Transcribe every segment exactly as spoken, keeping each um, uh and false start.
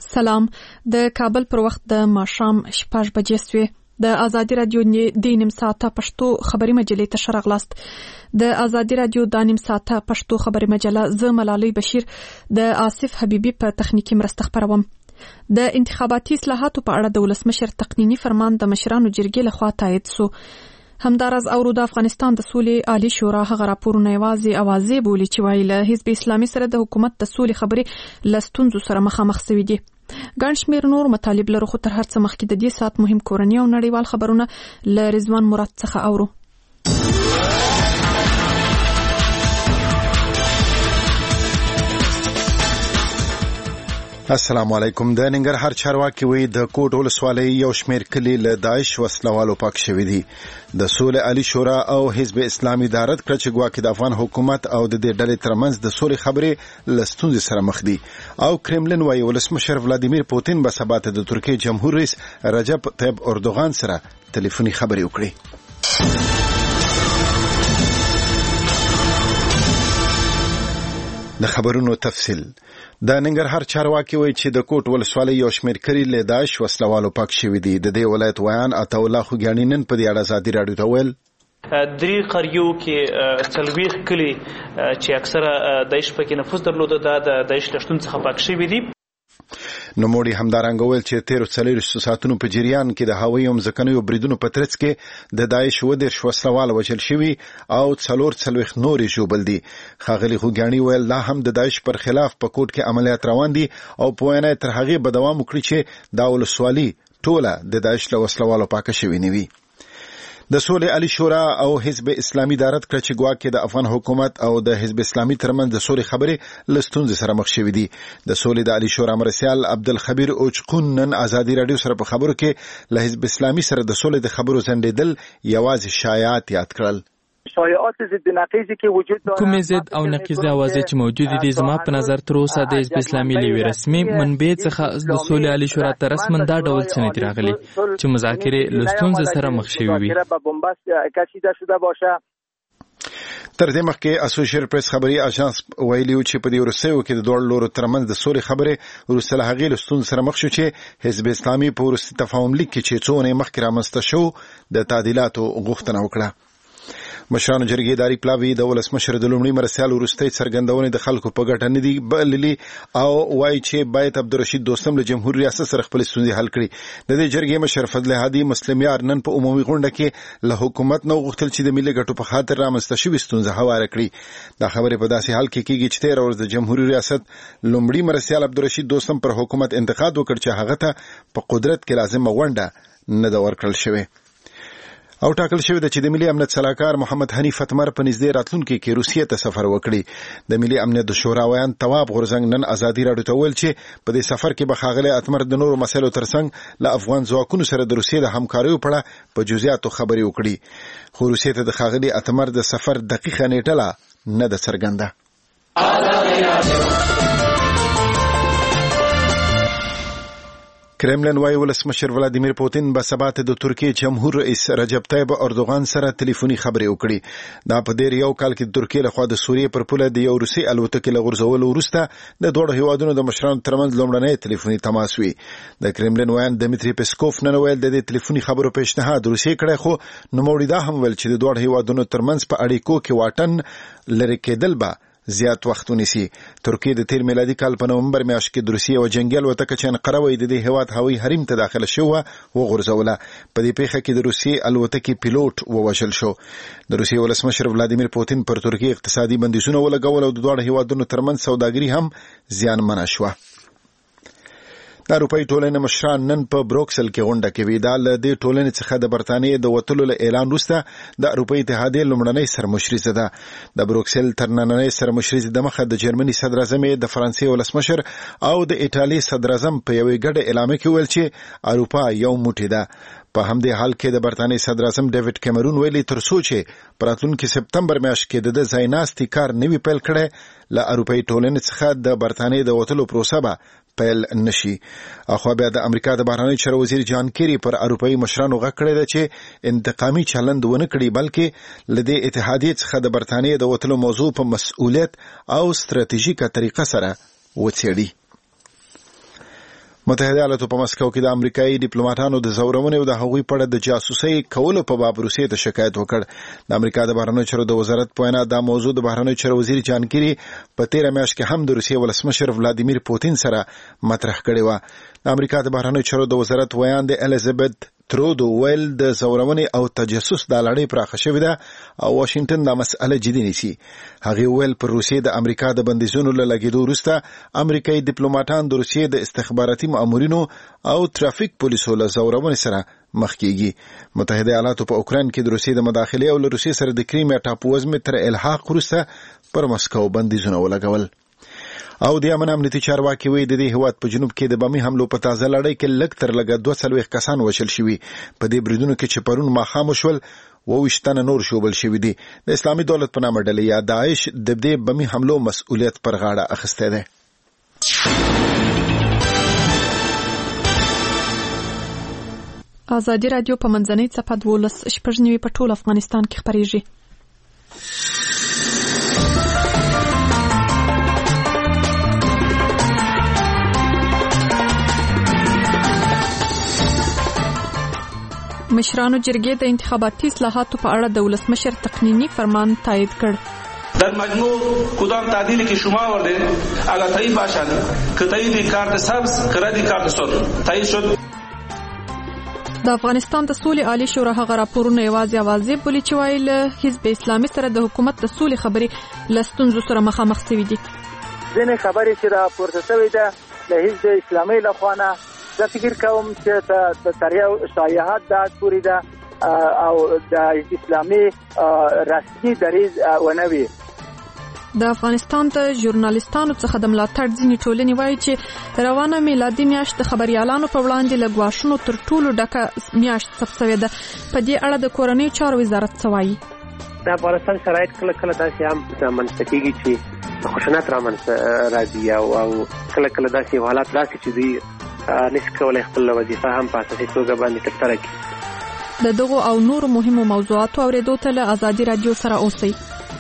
سلام. د کابل پر وخت د ماښام شپږ بجې سوې. د ازادي رادیو د نیم ساعته پښتو خبري مجلې ته شرغلاست. د ازادي رادیو د نیم ساعته پښتو خبري مجله ز ملالۍ بشیر د آصف حبیبي په تخنیکی مرسته خبروم. د انتخاباتي اصلاحاتو په اړه د ولسمشر تقنینی فرمان د مشرانو جرګې لخوا تایید سو. همدارز اورو د افغانستان د سولې عالی شورا هغه راپورونه یوازې اوازې بولي چې وایي له حزب اسلامي سره د حکومت د سولې خبرې له ستونزو سره مخامخ شوي دي. ګڼ شمېر نور مطالب لرو، خو تر هر څه مخکې د دې ساعت مهم کورني او نړیوال خبرونه له رضوان مراد څخه اورو. السلام علیکم. د ننګرهار چارواکي وی د کوټ ولسوالۍ یو شمېر کلي له داعش وسلوالو پاک شوي دي. د سولې عالی شورا او حزب اسلامي دارت کړ چې ګواکې د افغان حکومت او د دې ډلې ترمنځ د سولې خبرې له ستونزې سره مخ دي. او کرملین وايي ولسمشر ولادیمیر پوتین به سبا ته د ترکیې جمهور رئیس رجب طیب اردوغان سره ټلیفوني خبرې وکړي. د خبرونو تفصیل. د ننګرهار چارواکي وایي چې د کوټ ولسوالۍ یو شمېر کلي له داعش وسلوالو پاک شوي دي. د دې ولایت ویان عطا الله خوږیاڼي نن په دې اړه ازادي راډیو ته ویل درې قریو کې څلوېښت کلي چې اکثره داعش پکې نفوذ درلوده دا د داعش له شتون څخه پاک شوي دي. نوموړي همدارنګه ویل چې تیرو څلوېښتو ساعتونو په جریان کې د هوایي او ځمکنیو بریدونو په ترڅ کې د داعش اووه دېرش وسلوال وژل شوي او څلور څلوېښت نور یې ژوبل دي. ښاغلي خوږیاڼي ویل لا هم د داعش پر خلاف په کوټ کې عملیات روان دي او په وینا تر هغې به دوام وکړي چې دا ولسوالي ټوله د داعش له وسلوالو پاکه شوې نه وي. د سولې عالی شورا او حزب اسلامي دارت کړ چې ګواکې د افغان حکومت او د حزب اسلامي ترمنځ د سولې خبرې له ستونزې سره مخ شوي دي. د سولې د عالی شورا مرسیال عبدالخبیر اوچقون نن ازادي راډیو سره په خبرو کې له حزب اسلامي سره د سولې د خبرو ځنډېدل یوازې شایعات یاد کړل. شایعات ضد نقیزی که وجود داره، کومې ضد او نقیزه اوازې چې موجود دي زما په نظر تر اوسه د حزب اسلامي له رسمي منبع څخه د سولې عالی شورا ته رسماً دا ډول څه نه دي راغلي چې مذاکرې له ستونزې سره مخ شوي وي. تر دې مخکې اسوسییټډ پریس خبري اژانس ویلي و چې په دې وروستیو کې د دوه لورو ترمنځ د سولې خبرې وروسته له هغې له ستونزو سره مخ شو چې حزب اسلامي په وروستي تفاهم لیک کې چې څو اونۍ مخکې رامنځته شو د تعدیلاتو غوښتنه وکړه. مشرانو جرګې اداري پلاوي د ولسمشر د لومړي مرسیال وروستۍ څرګندونې د خلکو په ګټه نه دي بللي او وایي چې باید عبدالرشید دوستم له جمهور ریاست سره خپلې ستونزې حل کړي. د دې جرګې مشر فضل هادي مسلم یار نن په عمومي غونډه کې له حکومت نه وغوښتل چې د ملي ګټو په خاطر رامنځته شوې ستونزه هواره کړي. دا خبرې په داسې حال کې کېږي چې تېره ورځ د جمهوري ریاست لومړي مرسیال عبدالرشید دوستم پر حکومت انتقاد وکړ چې هغه ته په قدرت کې لازمه غونډه نه ده ورکړل شوې او ټاکل شوی ده چې د ملي امنیت سلاکار محمد حنیف اتمر په نږدې راتلونکي کې روسیې ته سفر وکړي. د ملي امنیت د شورا ویان تواب غورزنګ نن ازادي راډیو ته ویل چې په دې سفر کې به ښاغلی اتمر د نورو مسایلو ترڅنګ له افغان ځواکونو سره د روسیې د همکاریو په اړه په جزئیاتو خبرې وکړي. خو روسیې ته د ښاغلي اتمر د سفر دقیقه نیټه لا نه ده څرګنده. کرملین وايي ولسمشر ولادیمیر پوتین به سبا ته د ترکیې جمهور رئیس رجب طیب اردوغان سره ټلیفوني خبرې وکړي. دا په دې یو کال کې د ترکیې لخوا د سوریې پر پوله د یو روسي الوتکې له غورځولو وروسته د دوه هیوادونو د مشرانو ترمنځ لومړنی ټلیفوني تماس وي. د کرملین ویان دمیتری پسکوف نن ویل د دې ټلیفوني خبرو پیشنهاد روسیې کړی، خو نوموړي دا هم ویل چې د دوه هیوادونو ترمنځ په اړیکو کې واټن لرې کېدل به زیات وخت ونیسي. ترکیه د تیر میلادي کال په نومبر میاشت کې د روسیې یوه جنګي الوتکه چې انقره وه د دې هېواد هوایي حریم ته داخله شوه وغورځوله. په دې پیښه کې د روسیې الوتکې پیلوټ ووژل شو. د روسیې ولسمشر ولادیمیر پوتین پر ترکیې اقتصادي بندیزونه ولګول او د دواړو هېوادونو ترمنځ سوداګري هم زیانمنه شوه. د اروپایي ټولنې مشران نن په بروکسل کې غونډه کوي. دا له دې ټولنې څخه د برتانیې د وتلو له اعلان وروسته د اروپایي اتحادیې لومړنۍ سرمشریزه ده. د بروکسل تر نننۍ سرمشریزې دمخه د جرمني صدراعظم د فرانسې ولسمشر او د ایټالیې صدراعظم په یوې ګډه اعلامیه کې ویل چې اروپا یو موټی ده. په همدې حال کې د برتانیې صدراعظم ډیوډ کیمرون ویلي تر څو چې په راتلونکي سپتمبر میاشت کې د ځای ناستي کار نه وي پیل کړی له اروپایي ټولنې څخه د برتانیې د وتلو پروسه به پیل نشي. اخوا بیا د امریکا د بهرنیو چارو وزیر جان کیری پر اروپایي مشرانو غږ کړی ده چې انتقامي چلند ونه کړي بلکې له دې اتحادیې څخه د برتانیې د وتلو موضوع په مسؤلیت او ستراتیژیکه طریقه سره وڅېړي. متحده ایالاتو په مسکو کې د امریکایي ډیپلوماټانو د زورونې او د هغوی په اړه د جاسوسۍ کولو په باب روسیې ته شکایت وکړ. د امریکا د بهرنیو چارو د وزارت په وینا دا موضوع د بهرنیو چارو وزیر جان کیری په تیره میاشت کې هم د روسیې ولسمشر ولادیمیر پوتین سره مطرح کړې و. د امریکا د بهرنیو چارو د وزارت ویان د الیزابت ترودو ویل د زورونې او تجسس د لړۍ پراخه شوې ده او واشنگټن دا مسأله جدي نیسي. هغه ویل پر روسیې د امریکا د بندیزونو له لګیدو وروسته امریکایي ډیپلوماټان د روسیې د استخباراتي مامورینو او ترافیک پولیسو له زورونې سره مخ کیږي. متحده ایالاتو په اوکراین کې د روسیې د مداخلې او له روسیې سره د کریمیا ټاپووزمې تر الحاق وروسته پر مسکو بندیزونه ولګول. او د یمن امنیتي چارواکي وایي د دې هیواد په جنوب کې د بمي حملو په تازه لړۍ کې لږ تر لږه دوه څلوېښت کسان وژل شوي. په دې بریدونو کې چې پرون ماښام وشول اووه ویشت تنه نور شوبل شوي دي. د اسلامي دولت په نامه ډلې یا داعش د دې بمي حملو مسؤلیت پر غاړه اخیستی دی. ازادي راډیو په منځنۍ څپه دولس شپږ نوي په ټول افغانستان کې خپریږي. مشرانو جرګې د انتخاباتي اصلاحاتو په اړه د ولسمشر تقنینی فرمان تایید کړ. در مجموع کدام تعدیلی که شما آورده اگر تایید باشد که تایید کارت سبز که رد کارت سرخ تایید شد. د افغانستان د سولې عالی شورا هغه راپورونه یوازې اوازې بولي چې وایي له حزب اسلامي سره د حکومت د سولې خبرې له ستونزو سره مخامخ شوي دي. ځینې خبرې چې راپورته شوې ده له حزب اسلامي لخوا نه زه فکر کوم چې تر یو شایعات دا پوری ده او د اسلامي رسمي دریځ ونه وي. د افغانستان د ژورنالیستانو څخه د ملاتړ ځینې ټولنې وایي چې روانه میلادي میاشت د خبريالانو په وړاندې له ګواښونو تر ټولو ډکه میاشت ثبت شوې ده. په دې اړه د کورنیو چارو وزارت څه وایي؟ د افغانستان شرایط کله کله داسې هم رامنځته کېږي چې خشونت رامنځته راځي او کله کله داسې حالات راشي چې دوی نشي کولای خپل وظیفه هم په اساسي توګه باندې ترسره کړي. د دغو او نورو مهمو موضوعاتو اورېدو ته له ازادي راډیو سره اوسئ.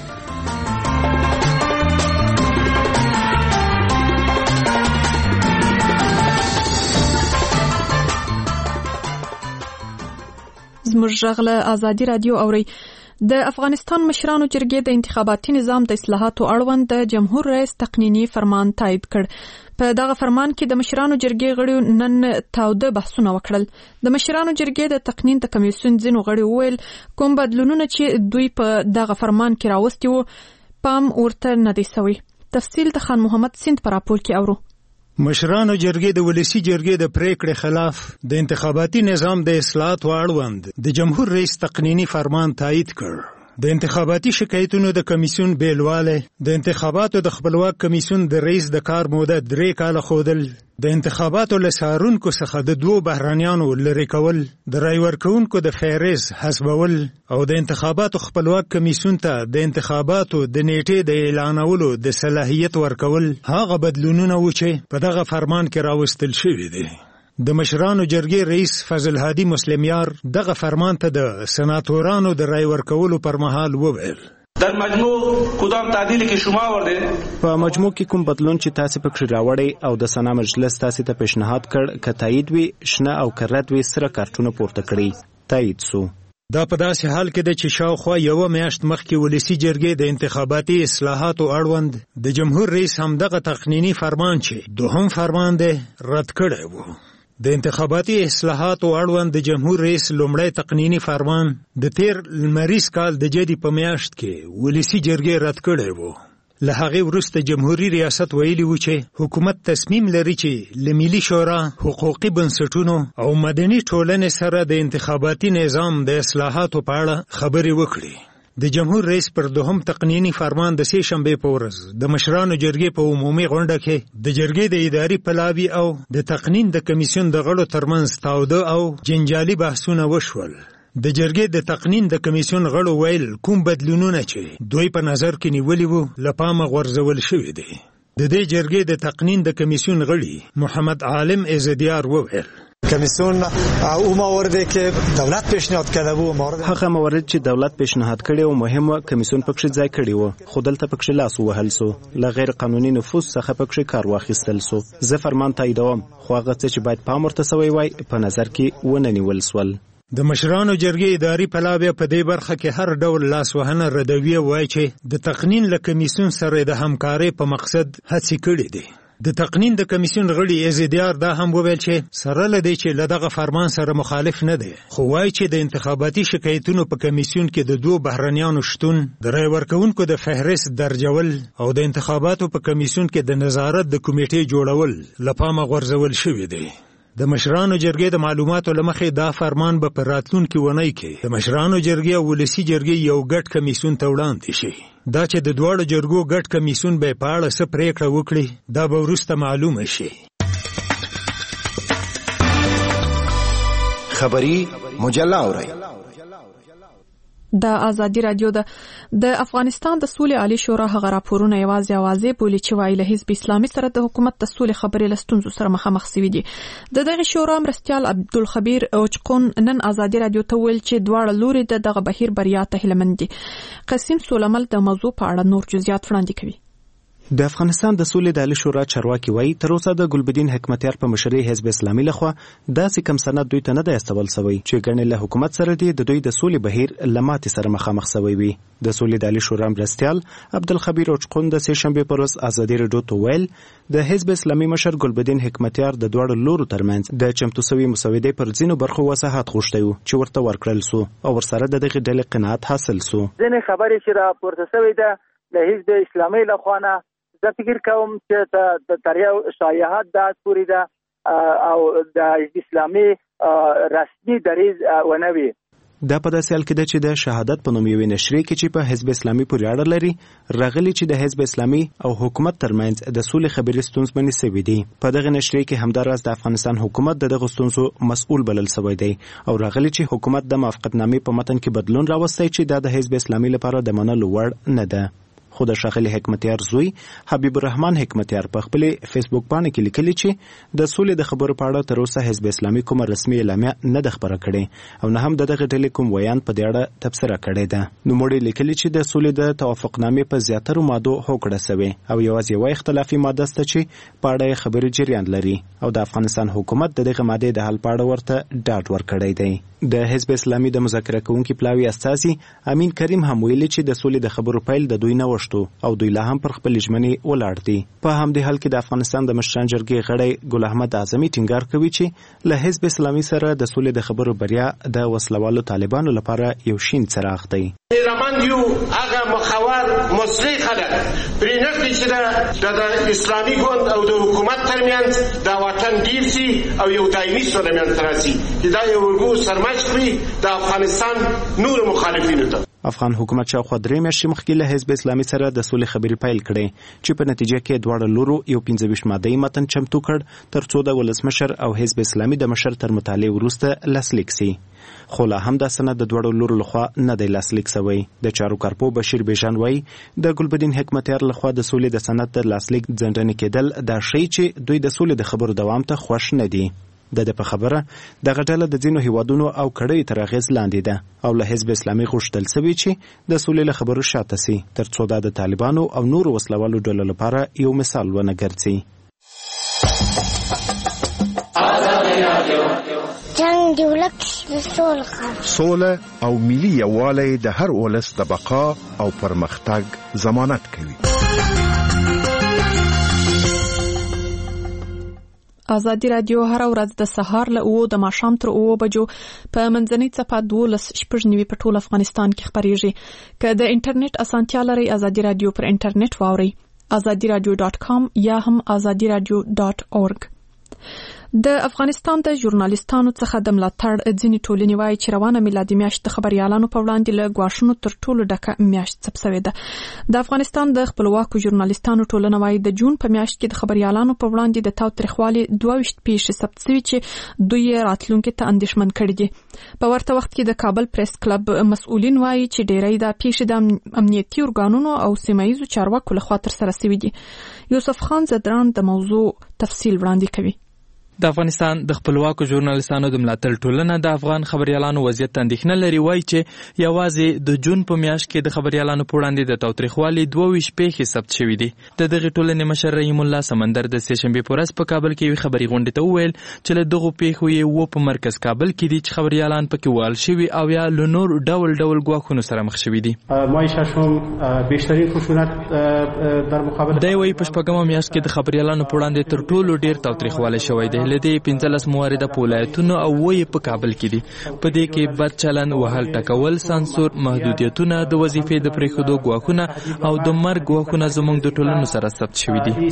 زموږ غږ له ازادي راډیو اورئ. د افغانستان مشرانو جرګې د انتخاباتي نظام د اصلاحاتو اړوند د جمهور رئیس تقنینی فرمان تایید کړ. په دغه فرمان کې د مشرانو جرګې غړو نن تاوده بحثونه وکړل. د مشرانو جرګې د تقنین د کمیسیون ځینو غړو ویل کوم بدلونونه چې دوی په دغه فرمان کې راوستي وو پام ورته نه دی شوی. تفصیل د خان محمد سیند پر راپور کې اورو. مشرانو جرګې د ولسی جرګې د پریکړې خلاف د انتخاباتي نظام د اصلاحاتو اړوند د جمهور رئیس تقنینی فرمان تایید کړ. د انتخاباتي شکایتونو د کمیسیون بیلواله، د انتخاباتو د خپلواک کمیسیون د رئیس د کار موده درې کاله خودل، د انتخاباتو له څارونکو څخه د دوو بهرانیانو لرې کول، د رای ورکوونکو د فهرست حسابول او د انتخاباتو خپلواک کمیسیون ته د انتخاباتو د نیټې د اعلانولو د صلاحیت ورکول هغه بدلونونه و چې په دغه فرمان کې راوستل شوي دي. د مشرانو جرګې رئیس فضل هادي مسلمیار دغه فرمان ته د سناتورانو د رای ورکولو پر مهال وویل در مجموع کدام تعدیلی که شما آورده په مجموع کې کوم بدلون چې تاسو پکې راوړی او د سنا مجلس تاسو ته پیشنهاد کړ که تایید وي شنه او کرت وي سره کارتونه پورته کړی تایید سو. دا په داسې حال کې د چې شاوخوا یوه میاشت مخکې ولسی جرګې د انتخاباتي اصلاحاتو اړوند د جمهور رئیس هم دغه تقنینی فرمان چې دوهم فرمان دی رد کړی وو. د انتخاباتي اصلاحاتو اړوند د جمهور رئیس لومړی تقنینی فرمان د تیر لمریز کال د جدي په میاشت کې ولسی جرګې رد کړی وو. له هغې وروسته جمهوریت ریاست ویلي و چې حکومت تصمیم لري چې له ملي شورا، حقوقي بنسټونو او مدني ټولنې سره د انتخاباتي نظام د اصلاحاتو په اړه خبرې وکړي. د جمهور رئیس پر دوهم تقنینی فرمان د سې شنبې په ورځ د مشرانو جرګې په عمومي غونډه کې د جرګې د اداري پلاوي او د تقنین د کمیسیون د غړو ترمنځ تاوده او جنجالي بحثونه وشول. د جرګې د تقنین د کمیسیون غړو ویل کوم بدلونونه چې دوی په نظر کې نیولي وو له پامه غورځول شوي دي. د دې جرګې د تقنین د کمیسیون غړي محمد عالم عزدیار وویل کمیسیون او مواردی که دولت پیشنهاد کرده و موارد هغه موارد چې دولت پیشنهاد کړي او مهمه کمیسیون پکې ځای کړی و خو دلته پکې لاس وهل سو له غیر قانوني نفوذ څخه پکې کار واخیستل سو زه فرمان تاییدوم خو هغه څه چې باید پام ورته سوی وای په نظر کې ونه نیول سول. د مشرانو جرګې اداري پلاوی په دې برخه کې هر ډول لاسوهنه ردوی وای چې د تقنین له کمیسیون سره د همکارۍ په مقصد هڅې کړې دي. د تقنین د کمیسیون غړي ازیدیار دا هم وویل چې سره لدی چې لدغه فرمان سره مخالف نه دی خو وای چې د انتخاباتي شکایتونو په کمیسیون کې د دوه بهرنیانو شتون د رای ورکوونکو د فهرست درجول او د انتخاباتو په کمیسیون کې د نظارت د کمیټې جوړول لپاره غورځول شوی دی. د مشرانو جرګې د معلوماتو لمخې دا فرمان به پر راتلونکي ونی کې د مشرانو جرګې او ولسی جرګې یو ګډ کمیسیون ته وړاندې شي. دا چې د دواړو جرګو ګډ کمیسیون به په اړه څه پریکړه وکړي دا به وروسته معلومه شي. خبری مجله اورئ. د ازادي رادیو د د افغانستان د سولې عالی شورا هغه راپورونه یوازې اوازې بولی چې وایي له حزب اسلامي سره د حکومت د سولې خبرې لستونزو سره مخامخ شوي دي. د دغه شورا مرستیال عبدالخبیر اوچقون نن ازادي رادیو ته ویل چې دواړه لوري د دغه بهیر بریا ته هیله مند دي. قاسم سولمل د موضوع په اړه نور جزئیات وړاندې کوي. د افغانستان د سولې د عالی شورا چارواکي وایي تر اوسه د ګلبدین حکمتیار په مشرۍ حزب اسلامي لخوا داسې کم سند دوی ته نه دی استول شوی چې ګڼې له حکومت سره دی د دوی د سولې بهیر له ماتې سره مخامخ شوی وي. د سولې د عالی شورا مرستیال عبدالخبیر اوچقون د سې شنبې پر ورځ ازادي رادیو ته ویل د حزب اسلامي مشر ګلبدین حکمتیار د دواړو لورو ترمنځ د چمتو شوي مسودې پر ځینو برخو وضاحت غوښتی و چې ورته ورکړل سو او ورسره د دغې ډلې قناعت حاصل سو. ځینې خبرې چې راپورته شوې ده له حزب اسلامي لخوا نه زه فکر کوم چې د تریو شایعات دا پوری ده او د حزب اسلامي رسمي دریز ونوي. دا په داسې حال کې ده چې د شهادت په نوم یوې نشریې کې چې په حزب اسلامي پورې اړه لري راغلي چې د حزب اسلامي او حکومت ترمنځ د سولې خبرې ستونزمنې شوې دي. په دغه نشریې کې همداراز د افغانستان حکومت د دغه ستونزو مسؤل بلل شوی دی او راغلي چې حکومت د موافقتنامې په متن کې بدلون راوستی چې دا د حزب اسلامي لپاره د منلو وړ نه ده. خو د ښاغلي حکمتیار زوی حبیب الرحمن حکمتیار په خپلې فیسبوک باندې کې لیکلي چې د سولې د خبرو په اړه تر اوسه حزب اسلامي کومه رسمي اعلامیه نه ده خپره کړې او نه هم د دغه ډلې کوم ویان په دې اړه تبصره کړې ده. نوموړي لیکلي چې د سولې د توافقنامې په زیاترو مادو هوکړه شوې او یوازې یوه اختلافي ماده شته چې په اړه یې خبرې جریان لري او د افغانستان حکومت د دغه مادې د حل په اړه ورته ډاډ ورکړی دی. د حزب اسلامي د مذاکره کوونکي پلاوي استازي امین کریم هم ویلي چې د سولې د خبرو پیل د دوی نه وشتو او دوی لا هم پر خپل ژمنې ولاړ دي. په همدې حال کې د افغانستان د مشران جرګې غړی ګل احمد اعظمي ټینګار کوي چې له حزب اسلامي سره د سولې د خبرو بریا د وسلوالو طالبانو لپاره یو شین څراغ دی. هیرمند یو هغه مخور مصری خلک پرې نه کړي چې د اسلامي ګوند او د حکومت ترمنځ د وطن ډیر سي او یو دایمي سوله منځته راسي چې دا یو ورګو سرمایه کړي د افغانستان نور مخالفینو ته. افغان حکومت شاوخوا درې میاشتې مخکې له حزب اسلامي سره د سولې خبرې پیل کړې چې په نتیجه کې دواړه لورو یو پنځه ویشت ماده‌ای متن چمتو کړ تر څو د ولسمشر او حزب اسلامي د مشر تر مطالعې وروسته لاسلیک سي. خو لا هم دا سند د دواړو لورو لخوا نه دی لاسلیک شوی. د چارو کارپو بشیر بیژن وایي د ګلبدین حکمتیار لخوا د سولې د سند د لاسلیک ځنډنې کېدل دا ښیي چې دوی د سولې د خبرو دوام ته خوښ نه دي. د د په خبره دغه ډله د ځینو هیوادونو او کړیو تر اغېز لاندې ده او له حزب اسلامي غوښتل شوي چې د سولې له خبرو شاته سي تر څو دا د طالبانو او نورو وسلوالو ډلو لپاره یو مثال ونه ګرځي. جنگ دی ولک سوله او ملي یووالی د هر ولس د بقا او پرمختګ ضمانت کوي. ازادي رادیو هر ورځ د سهار له اوو د ماښام تر اوو بجو په منځنۍ څپه دولس شپږ نوي په ټول افغانستان کې خپریږي. که د انټرنیټ اسانتیا لرئ ازادي رادیو پر انټرنیټ واورئ ازادي رادیو ډاټ کام یا هم ازادي رادیو ډاټ اورګ. د افغانستان د ژورنالیستانو څخه د ملاتړ ځینې ټولنې وایي چې روانه میلادي میاشت د خبریالانو په وړاندې له ګواښونو تر ټولو ډکه میاشت ثبت شوې ده. د افغانستان د خپلواکو ژورنالیستانو ټولنه وایي د جون په میاشت کې د خبریالانو په وړاندې د تاوتریخوالي دوه ویشت پیښې ثبت شوې چې دوی یې راتلونکي ته اندېښمن کړي دي. په ورته وخت کې د کابل پریس کلب مسؤلین وایي چې ډېری د پیښې د امنیتي ارګانونو او سیمه ییزو چارواکو لخوا ترسره شوې دي. یوسف خان زدران د موضوع تفصیل وړاندې کوي. د افغانستان د خپلواکو ژورنالستانو د ملاتړ ټولنه د افغان خبريالانو وضعیت اندېښنه لري، وایي چې یوازې د جون په میاشت کې د خبريالانو په وړاندې د تاوتریخوالي دوه ویشت پیښې ثبت شوي دي. د دغې ټولنې مشر رحیم الله سمندر د سې شنبې په ورځ په کابل کې یوې خبري غونډې ته وویل چې له دغو پیښو یې اووه په مرکز کابل کې دي چې خبريالان پکې وال شوي او یا له نور ډول ډول ګواښونو سره مخ شوي دي. دی وایي په شپږمه میاشت کې د خبريالانو په وړاندې تر ټولو ډېر تاوتریخوالی شوی دی. له دې پنځلس موارده په ولایتونو او اووه په کابل کې دي. په دې کې بد چلن، وهل ټکول، سانسور، محدودیتونه، د وظیفې د پرېښودو ګواښونه او د مرګ ګواښونه زموږ د ټولنو سره ثبت شوي دي.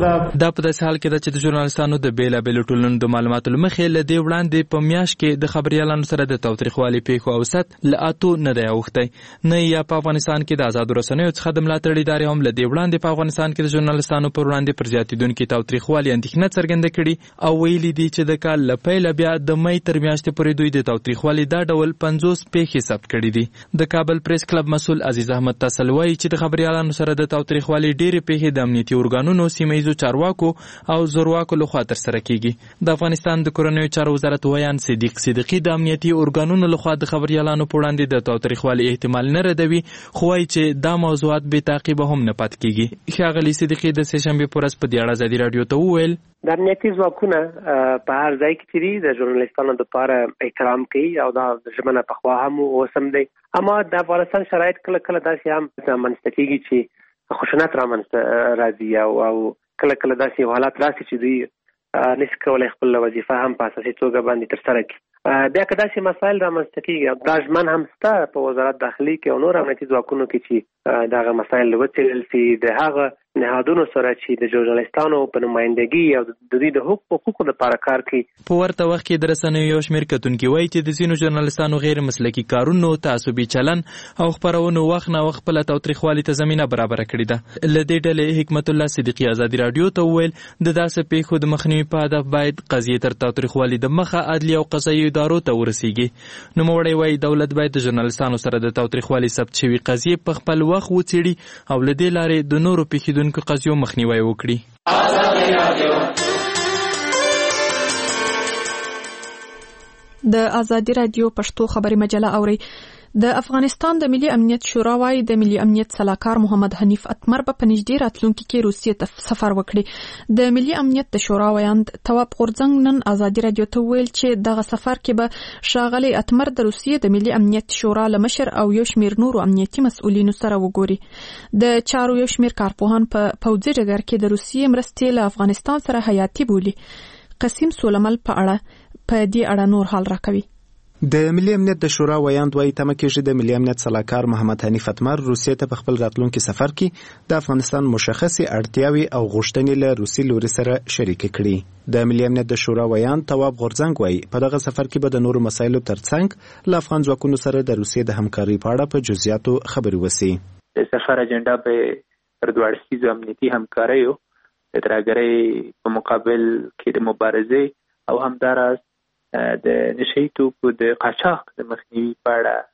دا په داسې حال کې ده چې د ژورنالستانو د بېلابېلو ټولنو د معلوماتو له مخې له دې وړاندې په میاشت کې د خبريالانو سره د تاوتریخوالي پیښو اوسط له اتو نه دی اوښتی. نه یا په افغانستان کې د آزادو رسنیو څخه د ملاتړ ادارې هم له دې وړاندې په افغانستان کې د ژورنالستانو پر وړاندې پر زیاتېدونکي تاوتریخوالي اندېښنه څرګنده کړي او ویلي دي چې د کال له پیله بیا د مۍ تر میاشتې پورې دوی د تاوتریخوالي دا ډول پنځوس پیښې ثبت کړي دي. د کابل پریس کلب مسؤل عزیز احمد تاسل وایي چې د خبريالانو سره د تاوتریخوالي ډېرې پیښې د امنیتي ارګانونو، سیمه ییزو چارواکو او زورواکو لخوا ترسره کیږي. د افغانستان د کورنیو چارو وزارت ویان صدیق صدیقي د امنیتي ارګانونو لخوا د خبريالانو په وړاندې د تاوتریخوالي احتمال نه ردوي، خو وایي چې دا موضوعات بې تعقیبه هم نه پاتې کیږي. ښاغلي صدیقي د سې شنبې په ورځ په دې اړه ازادي راډیو ته وویل د امنیتي ځواکونه په هر ځای کې چې دي د ژورنالستانو دپاره احترام کوي او دا ژمنه پخوا هم اوس هم دی. اما د افغانستان شرایط کله کله داسې هم رامنځته کېږي چې خشونت رامنځته راځي او او کله کله داسې حالات راشي چې دوی نشي کولی خپل وظیفه هم په اساسي توګه باندې ترسره کړي. بیا که داسې مسایل رامنځته کېږي دا ژمن هم شته په وزارت داخلي کې او نور امنیتي ځواکونو کې چې دغه مسایل وڅېړل شي د هغه نهادونو سره چې د ژورنالستانو په نمایندګي او د دوی د حقوقو لپاره کار کوي. په ورته وخت کې د رسنیو یو شمېر کتونکي وایي چې د ځینو ژورنالستانو غیر مسلکي کارونو، تعصبي چلن او خپرونو وخت نه وخت خپله تاوتریخوالي ته زمینه برابره کړې ده. له دې ډلې حکمت الله صدیقي ازادي راډیو ته وویل د داسې پیښو د مخنیوي په هدف باید قضیې تر تاوتریخوالي د مخه عدلي او قضایي ادارو ته ورسیږي. نوموړی وایي دولت باید د ژورنالستانو سره د تاوتریخوالي ثبت شوي قضیې په خپل وخت وڅېړي او له دې لارې د نورو پیښېدونکو قضیو مخنیوی وکړي. د ازادي راډیو پښتو خبري مجله اوري. د افغانستان د ملي امنیت شورا وايي د ملي امنیت سلاکار محمد حنیف اتمر په پنځډیر راتلونکي کې روسیې ته سفر وکړي. د ملي امنیت د شورا ویاند تواب غورځنګ نن ازادي راډیو ته ویل چې دغه سفر کې به ښاغلي اتمر د روسیې د ملي امنیت شورا له مشر او یو شمېر نورو امنیتي مسؤلینو سره وګوري. د چارو یو شمېر کارپوهان په پوځي ډګر کې د روسیې مرستې له افغانستان سره حیاتي بولي. قسیم سولمل په اړه په دې اړه نور حال راکوي. د ملي امنیت د شورا ویاند وایي تمه کېږي د ملي امنیت سلاکار محمد حنیف اتمر روسیې ته په خپل راتلونکي سفر کې د افغانستان مشخصې اړتیاوې او غوښتنې له روسي لوري سره شریکې کړي. د ملي امنیت د شورا ویاند تواب غورځنګ وایي په دغه سفر کې به د نورو مسایلو ترڅنګ له افغان ځواکونو سره د روسیې د همکارۍ په اړه په جزئیاتو خبرې وشي. د سفر اجنډا به پر دوه اړخیزو امنیتي همکاریو د ترهګرۍ په مقابل کې د مبارزې او همداراز د نشهیي توکو د قاچاق د مخنیوي په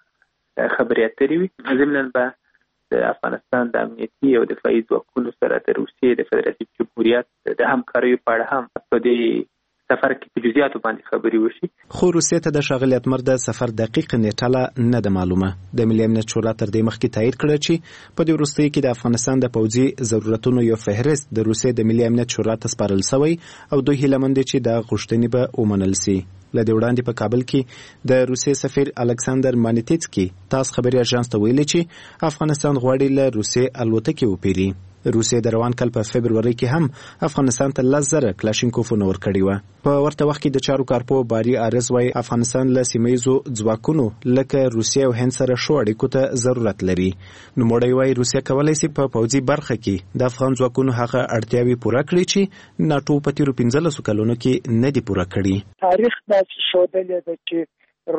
اړه خبرې اترې وي. ضمناً به د افغانستان د امنیتي او دفاعي ځواکونو سره د روسیې د فدراتیو جمهوریت د همکاریو په اړه هم په دې سفر کې په جزئیاتو باندې خبرې وشي. خو روسیې ته د ښاغلي اتمر د سفر دقیق نیټه نه ده معلومه. د ملي امنیت شورا تر دې مخکې تایید کړه چې په دې وروستیو کې د افغانستان د پوځي ضرورتونو یو فهرست د روسیې د ملي امنیت شورا ته سپارل شوی او دوی هیله مند دي چې د غوښتنې به ومنل شي. له دې وړاندې په کابل کې د روسیې سفیر الکساندر مانیټیڅکي تاس خبري اژانس ته ویلي چې افغانستان غواړي له روسیې الوتکې وپیري. روسیې د روان کال په فبروري کې هم افغانستان ته لس زره کلاشینکوفونه ورکړي وو. په ورته وخت کې د چارو کارپوه باري ارز وایي افغانستان له سیمه ییزو ځواکونو لکه روسیې او هند سره ښو اړیکو ته ضرورت لري. نوموړی وایي روسیه کولی شي په پوځي برخه کې د افغان ځواکونو هغه اړتیاوې پوره کړي چې ناټو په تیرو پنځلسو کلونو کې نه دي پوره کړي. تاریخ داسې ښودلی ده چې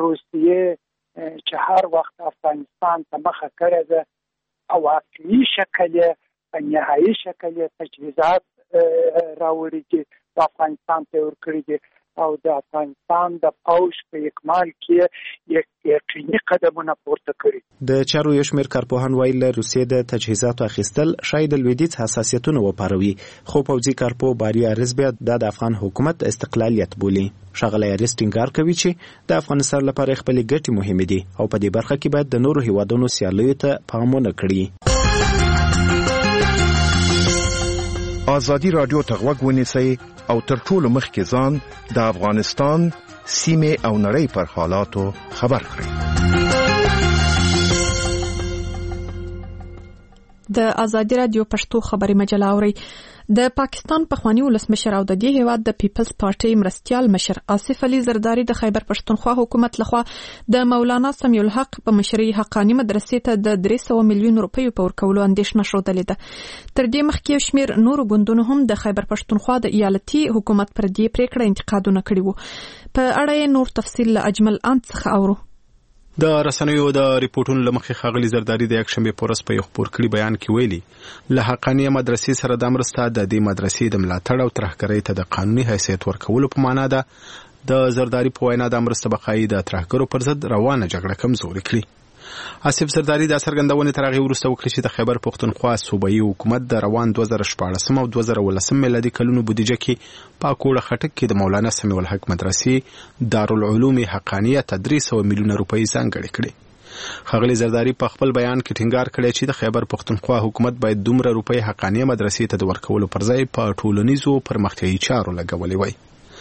روسیې چې هر وخت افغانستان ته مخه کړې ده او عقلي شکل یې په نهایي شکل یې تجهیزات راوړي چې د افغانستان ته ورکړي دي او د افغانستان د پوځ په اکمال کې یقیني قدمونه پورته کړي. د چارو یو شمېر کارپوهان وایي له روسیې د تجهیزاتو اخیستل شاید لویدیځ حساسیتونه وپاروي، خو پوځي کارپو باري عارض بیا د افغان حکومت استقلالیت بولي. ښاغلی عارض ټینګار کوي چې د افغانستان لپاره خپلې ګټې مهمې دي او په دې برخه کې باید د نورو هیوادونو سیالیو ته پام ونه کړي. ازادي رادیو ته غوږ ونیسئ او تر ټولو مخکې ځان د افغانستان سیمې او نړۍ پر حالاتو خبر کړئ. د ازادي رادیو پښتو خبري مجله اوري. د پاکستان پخوانی ولسمشر او د دې هیواد د پیپلز پارټي مرستیال مشر آصف علي زرداری د خیبر پښتونخوا حکومت لخوا د مولانا سمیع الحق په مشرۍ حقانی مدرسې ته د درې سوه میلیون روپیو په ورکولو اندېښنه ښودلې ده. تر دې مخکې یو شمېر نورو ګوندونو هم د خیبر پښتونخوا د ایالتي حکومت پر دې پریکړه انتقادونه کړي وو. په اړه یې نور تفصیل له اجمل انت څخه اورو. د رسنیو د ریپورتونو لمخې ښاغلي زرداری د یک شنبه پورس په یو خبر کړي بیان کې ویلي له حقانیه مدرسې سره د مرسته د دې مدرسې د ملاتړ او ترهګرۍ ته د قانوني حیثیت ورکولو په معنا ده. د زرداری په وینا د مرسته بخایي د ترهګرو پر ضد روانه جګړه کمزوري کړي. آصف زرداری د څرګندونې تر هغې وروسته وکړي چې د خیبر پښتونخوا صوبایي حکومت د روان دوه زره شپاړسم او دوه زره اوولسم میلادي کلونو بودیجه کې په کوړه خټک کې د مولانا سمیع الحق مدرسې دارالعلوم حقانیه ته درې سوه میلیونه روپۍ ځانګړې کړي. ښاغلي زرداری په خپل بیان کې ټینګار کړی چې د خیبر پښتونخوا حکومت باید دومره روپۍ حقانیه مدرسې ته د ورکولو پر ځای په ټولنیزو پرمختیایي چارو لګولې وای.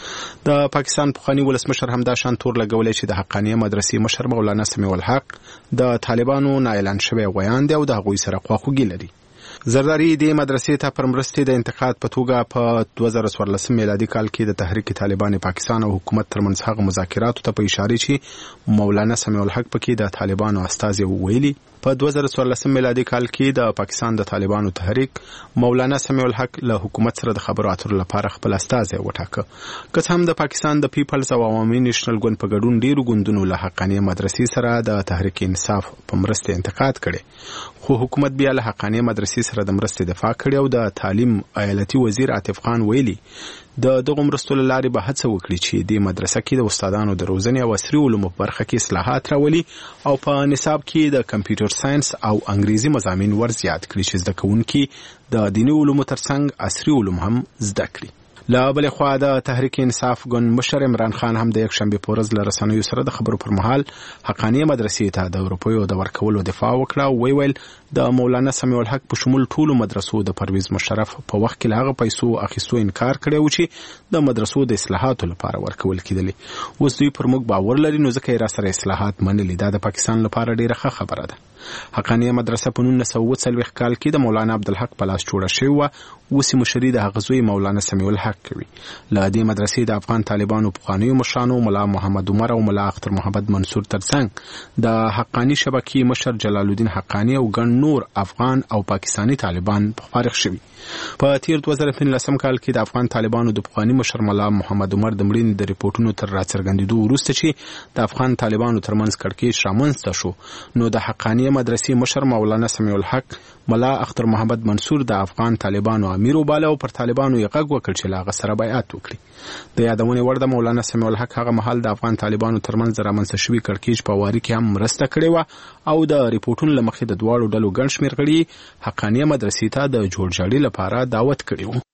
د پاکستان پخوانی ولسمشر همدا شان تور لګولې چې د حقانیه مدرسې مشر مولانا سمیع الحق د طالبانو نااعلان شوی غویان دی او د هغوی سره خواخوږي لري. زرداری د مدرسې ته پر مرستې د انتقاد په توګه په دوه زره څوارلسم میلادي کال کې د تحریک طالبان پاکستان او حکومت ترمنځ هغه مذاکراتو ته په اشاره چې مولانا سمیع الحق پکې د طالبانو استازي ویلي. په دوه زره څوارلسم میلادي کال کې د پاکستان د طالبانو تحریک مولانا سمیع الحق له حکومت سره د خبرو اترو لپاره خپل استازي وټاکه. که هم د پاکستان د پیپلز او عوامي نېشنل ګوند په ګډون ډیرو ګوندونو له حقانیه مدرسې سره د تحریک انصاف په مرسته انتقاد کړي، خو حکومت بیا له حقانیه مدرسې سره د مرستې دفاع کړي او د تعلیم ایالتي وزیر عاطف خان ویلي د دغه مرستو له لارې به هڅه وکړي چې د مدرسه کې د استادانو د روزنې او عصري علومو په برخه کې اصلاحات راولي او په نصاب کې د کمپیوټر ساينس او انګریزي مضامین ور زیات کړي چې زده کوونکي د دیني علومو ترڅنګ عصري علوم هم زده کړي. لا بل خو د تحریک انصاف ګوند مشر عمران خان هم د یک شنبه پورز له رسنیو سره د خبرو پر مهال حقانیه مدرسې ته د روپیو د ورکولو دفاع وکړه او وی ویل د مولانا سمیع الحق په شمول ټولو مدرسو د پرویز مشرف په وخت کې هغه پیسو اخیستو انکار کړی و چې د مدرسو د اصلاحاتو لپاره ورکول کېدلی. اوس دوی پر موږ باور لري نو ځکه یې را سره اصلاحات منلي. دا د پاکستان لپاره ډیره ښه خبره ده. حقانیه مدرسه په نولس سوه اووه څلوېښت کال کې د مولانا عبدالحق په لاس جوړه شوې وه. اوس یې مشري د هغه زوی مولانا سمیع الحق کوي. له دې مدرسې د افغان طالبانو پخوانیو مشرانو ملا محمد عمر او ملا اختر محمد منصور ترڅنګ د حقانی شبکې مشر جلال الدین حقانی او ګڼ نور افغان او پاکستانی طالبان فارغ شوي. په تیر دوه زره پنځلسم کال کې د افغان طالبانو د پخوانی مشر ملا محمد عمر د مړینې د ریپورتونو تر راڅرګندېدو وروسته چې د افغان طالبانو ترمنځ کړکېچ رامنځته شو، نو د حقانیه مدرسې مشر مولانا سمیع الحق ملا اختر محمد منصور د افغان طالبانو امیر وباله او پر طالبانو یې غږ وکړ چې له هغه سره بیعت وکړي. د یادونې وړ د مولانا سمیع الحق هغه مهال د افغان طالبانو ترمنځ رامنځته شوي کړکېچ په واري کې هم مرسته کړې وه او د ریپورتونو له مخې د دواړو ډلو ګڼ شمېر غړي حقانیه مدرسې ته د جوړجاړي لپاره دعوت کړی و.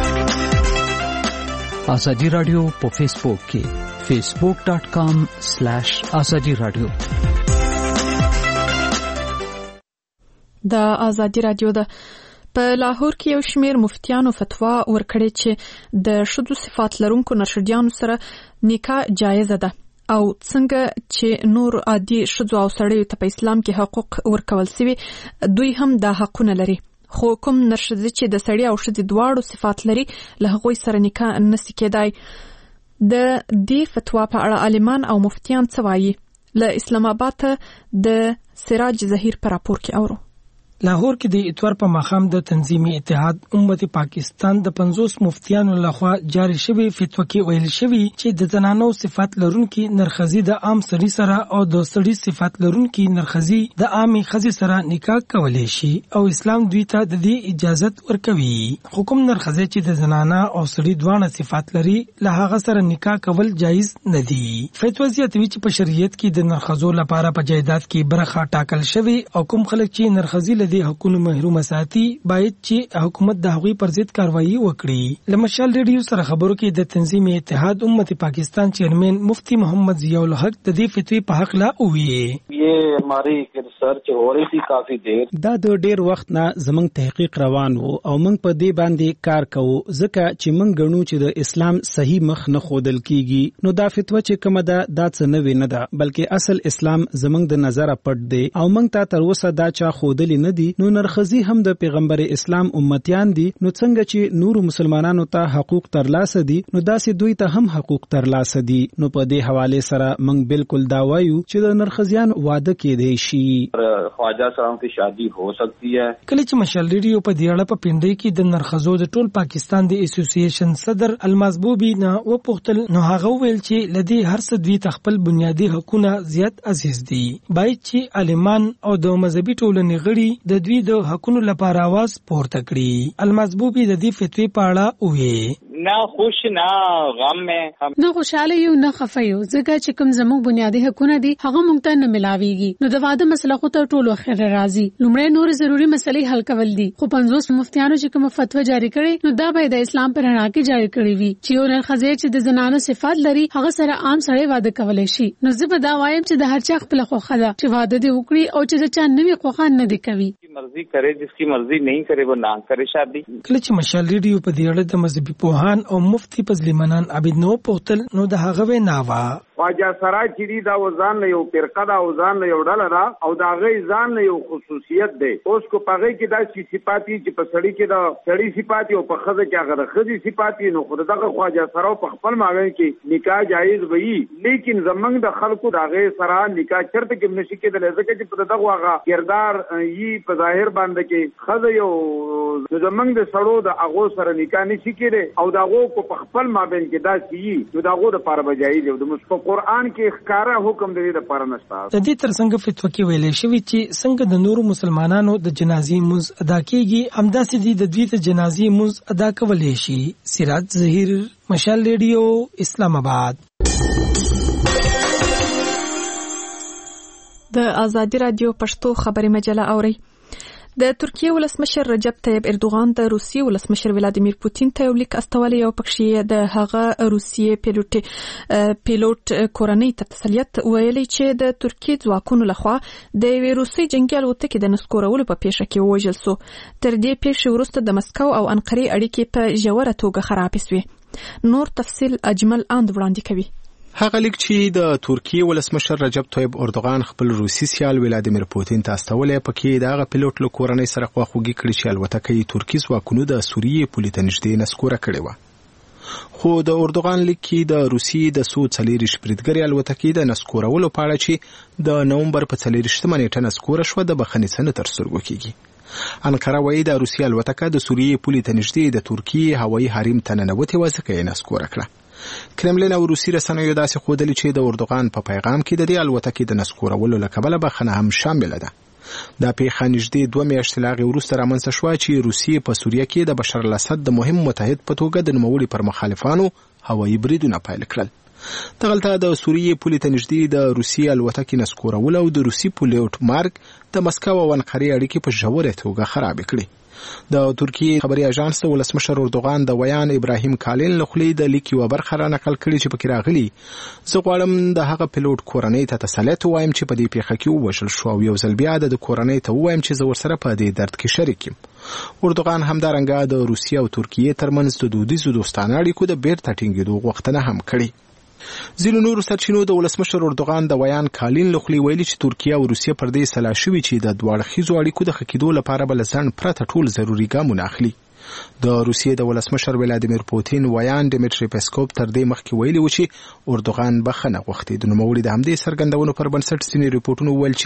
ازادي رادیو په فیسبوک کې فیسبوک ډاٹ کام سلیش ازادي رادیو. د ازادي رادیو د په لاهور کې یو شمېر مفتیانو فتوا ورکړې چې د ښځو صفات لرونکو نرښځیانو سره نکاح جایزه ده او څنګه چې نور عادي ښځو او سړیو ته په اسلام کې حقوق ورکول سوي دوی هم دا حقونه لري، خو کوم نرښځې چې د سړي او ښځې دواړو صفات لري له هغوی سره نکاح نسي کېدای. د دې فتوا په اړه عالمان او مفتیان څه وایي؟ له اسلام آباد د سراج ظهیر په راپور کې اورو. لاهور کې د اتوار په ماښام د تنظیمي اتحاد امت پاکستان د پنځوس مفتیانو لخوا جاری شوی فتوا کې ویل شوی چې د زنانو صفات لرونکي نرخزي د عام سړي سره او د سړي صفات لرونکي نرخزي د عامي خزي سره نکاح کولای شي او اسلام دوی ته د دې اجازه ورکوي. حکم نرخزي چې د زنانه او سړي دواړه صفات لري له هغه سره نکاح کول جایز نه دي. فتوا زیاتوي چې په شریعت کې د نرخزو لپاره په جایداد کې برخه ټاکل شوی او کوم خلک چې نرخزي د حقوقو محروم ساتي باید چې حکومت د هغوی پر ضد کاروایی وکړي. لمشال ریډیو سره خبرو کې د تنظیمي اتحاد امت پاکستان چیئرمین مفتی محمد ضیاء الحق د دې فتوی په حق لا وویل یہ ہماری ریسرچ ہو رہی تھی کافی دیر دا د ډیر وخت نه زمنګ تحقیق روان وو او موږ په دې باندې کار کوو ځکه چې موږ غنو چې د اسلام صحیح مخ نه خودل کیږي نو دا فتوا چې کومه ده دا څه نه ویني ده بلکې اصل اسلام زمنګ د نظر پټ دی او موږ ته تر اوسه دا چا خودل نه نو نرخزي هم د پیغمبر اسلام امتیان دي نو څنګه چې نور مسلمانانو ته حقوق ترلاسه دي نو داسې دوی ته هم حقوق ترلاسه دي. نو په دې حواله سره موږ بالکل دا وایو چې د نرخزیان واده کېدی شي خواجه سره کی شادي هو سکتی ہے. کله چې مشال ریډیو په دې اړه په پندای کې د نرخزو د ټول پاکستان د اسوسییشن صدر المزبوبي نه و پختل نو هغه ویل چې لدی هر څه دوی تخپل بنیادی حقوقونه زیات عزیز دي باید چې عالمان او د مذهبي ټولنې غړي د دوی د حقوقو لپاره आवाज پورته کړي. المزبوبي د دې فتوی په اړه وویل نه خوش نه غم مې نه خوشاله یو نه خفه یو ځکه چې کوم زموږ بنیادی حقوقونه دي هغه مونږ ته نه ملاويږي نو د واده مسله خو تر ټولو اخر راځي. لومړی نور ضروری مسلې حل کول دي خو پنځوس مفتیانو چې کوم فتوا جاری کړي نو دا به د اسلام پر رڼا کې جاری کړي وي چې یو نرخزي چې د زنانو صفات لري هغه سره عام سړی واده کولای شي. نو زه به دا وایم چې د هر چا خپل خوخه ده چې واده دې وکړي او چې چا نوې خوخه نه دي کوي مرضی کرے جس کی مرضی نہیں کرے وہ نہ کرے شادی. کله چې مشال ریډیو په دې اړه د مذهبي پوهان او مفتی پزلیمنان عبید نو پوتل نو د هغه و ناوا خواجه سرای چې دا وزن له یو فرقه دا وزن له یو ډله دا او دا غي ځان له یو خصوصیت دی اوس کو پغې کې دا صفاتی چې په سړی کې دا سړی صفاتی او په خزه کې هغه خزي صفاتی نو خود دغه خواجه سره په خپل ماوی کې نکاح جایز وي لیکن زمنګ د خلکو دا غي سره نکاح چرته کې نشي کېدل ځکه چې په دغه هغه کردار یي په ظاهر باندې کې خزه یو زمنګ د سړو د هغه سره نکاح نشي کېږي او داغه په خپل مابین کې دا شي نو داغه د پاره بجایز دی د مصطفی قرآن کې ښکارا حکم دی د پاره نشته. د دې ترڅنګ فتوا کې ویلې شوی چې څنګه د نورو مسلمانانو د جنازې مز ادا کیږي همداسې دي د دوی د جنازې مز ادا کولای شي. سراج ظهیر مشال ریډیو اسلام آباد. د ازادي رادیو پښتو خبري مجله اوري. د ترکیه ولسمشر رجب طیب اردوغان د روسیې ولسمشر ولادیمیر پوتین ته یو لیک استولی او پکښې د هغه روسیې پیلوټ پیلوټ کورنۍ ته تسلیت ویلي چې د ترکیې ځواکونو لخوا د یوې روسي جنگي الوتکې د نسکورولو په پیښه کې ووژل سو. تر دې پیښې وروسته د مسکو او انقرې اړیکې په ژوره توګه خرابې سوې. نور تفصیل اجمل اند وړاندې کوي. هغه لیک چې د ترکیه ولسمشر رجب طیب اردوغان خپل روسي سیال ولادیمیر پوتین ته استولې پکې دغه پیلوټ له کورنۍ سره خواخوږي کړی چې الوتکه ترکیه ځواکونو د سوریې پولې ته نږدې نسکوره کړې و. خو د اردوغان لیک کې د روسیې د سو څلېرویشت بریدګرې الوتکې د نسکورولو په اړه چې د نومبر په څلېرویشتمه نیټه نسکوره شوه د بخښنې څه نه تر سترګو کېږي. انقره وایي د روسیې الوتکه د سوریې پولې ته نږدې د ترکیې هوایي حریم ته ننوتې وه ځکه یې نسکوره کړه. کرملین او روسي رسنیو داسې ښودلي چې د اردوغان په پیغام کې د دې الوتکې د نسکورولو له کبله بخښنه هم شامله ده. دا پیښه نږدې دوه میاشتې له هغې وروسته رامنځته شوه چې روسیې په سوریه کې د بشار الاسد د مهم متحد په توګه د نوموړي پر مخالفانو هوایي بریدونه پیل کړل. دغلته د سوریې پولې ته نږدې د روسي الوتکې نسکورول او د روسي پیلوټ مرګ د مسکو او انقرې اړیکې په ژورې توګه خرابې کړې. د ترکیې خبري اژانس د ولسمشر اردوغان د ویان ابراهیم کالین له خولې د لیک یوه برخه را نقل کړې چې پکې راغلي زه غواړم د هغه پیلوټ کورنۍ ته تسلیت ووایم چې په دې پیښه کې ووژل شو او یو ځل بیا د کورنۍ ته ووایم چې زه ورسره په دې درد کې شریک یم. اردوغان همدارنګه د روسیې او ترکیې ترمنځ د دودیزو دوستانه اړیکو د بیرته ټینګېدو غوښتنه هم کړې. ځینو نورو سرچینو د ولسمشر اردوغان د ویان کالین له خولې ویلي چې ترکیه او روسیه پر دې سلا شوي چې د دوه اړخیزو اړیکو د ښه کېدو لپاره به له ځنډ پرته ټول ضروري ګامونه اخلي. د روسیې د ولسمشر ولادیمیر پوتین ویان ډیمیټری پیسکوف تر دې مخکې ویلي و چې اردوغان بخښنه غوښتې. د نوموړي د همدې څرګندونو پر بنسټ ځینې ریپورټونه وویل چې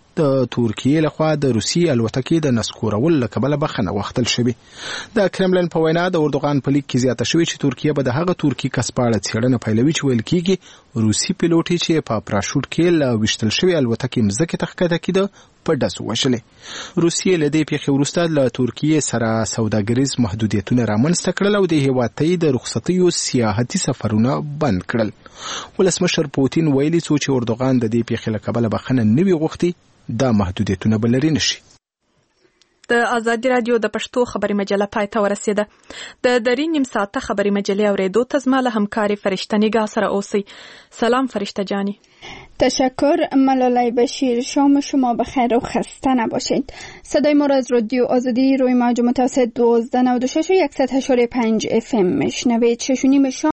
د ترکیې لخوا د روسي الوتکې د نسکورول له کبله بخښنه وغوښتل شوې. د کرملن په وینا د اردوغان په لیک کې زیاته شوې چې ترکیه به د هغه ترکي کس په اړه څېړنه پیلوي چې ویل کېږي روسي پیلوټ چې په پراشوټ کې له ویشتل شوې الوتکې مځکې ته ښکته کېده په ډزو وشلې. روسیې له دې پیښې وروسته له ترکیې سره سوداګریز محدودیتونه رامنځته کړل او د هېواد ته د رخصتیو سیاحتي سفرونه بند کړل. ولسمشر پوتین ویلي څو چې اردوغان د دې پیښې له کبله بخښنه نه وي غوښتې دا محدودیتونه به لرې نه شي. د ازادي رادیو د پښتو خبري مجله پای ته ورسیده. د درې نیم ساعته خبري مجلې اوریدو ته زما له همکاري فرشته نگاه سره اوسئ. سلام فرشته جانی. تشکر ملالای بشیر. شام شما بخیر و خسته نباشید. صدای ما را از رادیو آزادی روی موج متوسط دوازده نود و شش و صد و هشت و پنج اف ام میشنوید. شش و نیم شام